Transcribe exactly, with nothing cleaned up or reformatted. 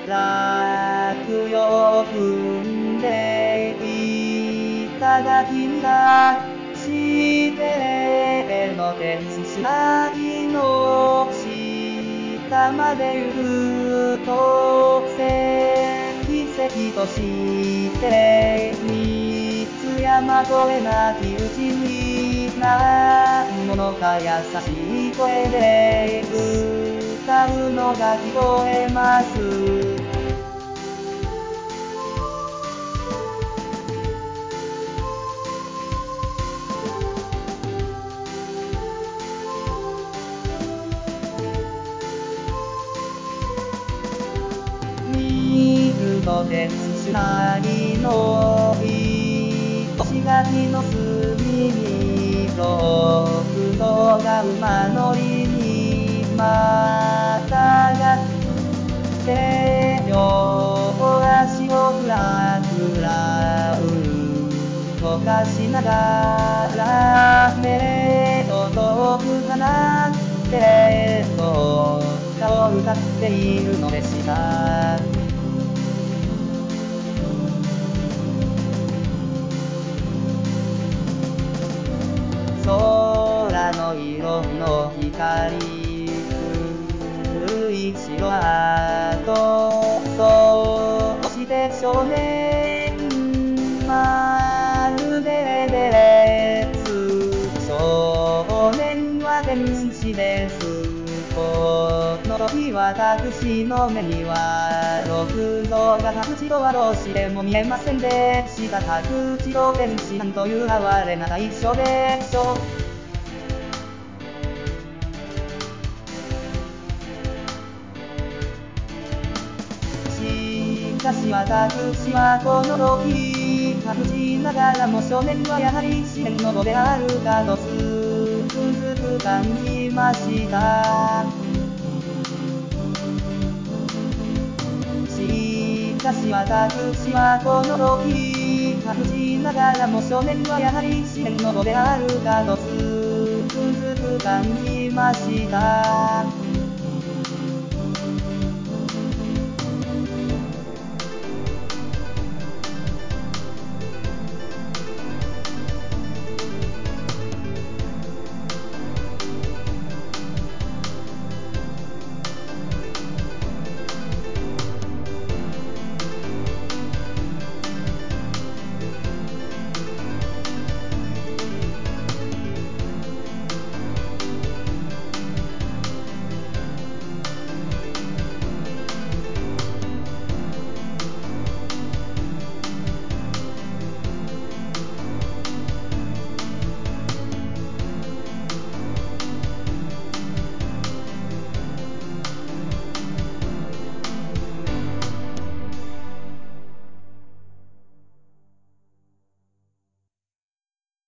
落葉踏んでいただきがしての天使なぎの下まで行くと奇跡として三つ山越えなきうちに何者か優しい声で歌うのが聞こえます。水と天使なぎの石垣の隅に六頭が馬乗りにまたがって両足をふらふら動かしながら目を遠く離ってと歌を歌っているのでした。空の色の光古い城跡そして少年まるでレッツ少年は天使です。この時私の目には六道が白地とはどうしても見えませんでした。白地と天使なんという哀れな対象でしょう。しかし私はこの時白地ながらも少年はやはり自然の子であるかとつくづく感じました。しかし私はこの時白地ながらも少年はやはり自然の子であるかとつくづく感じました。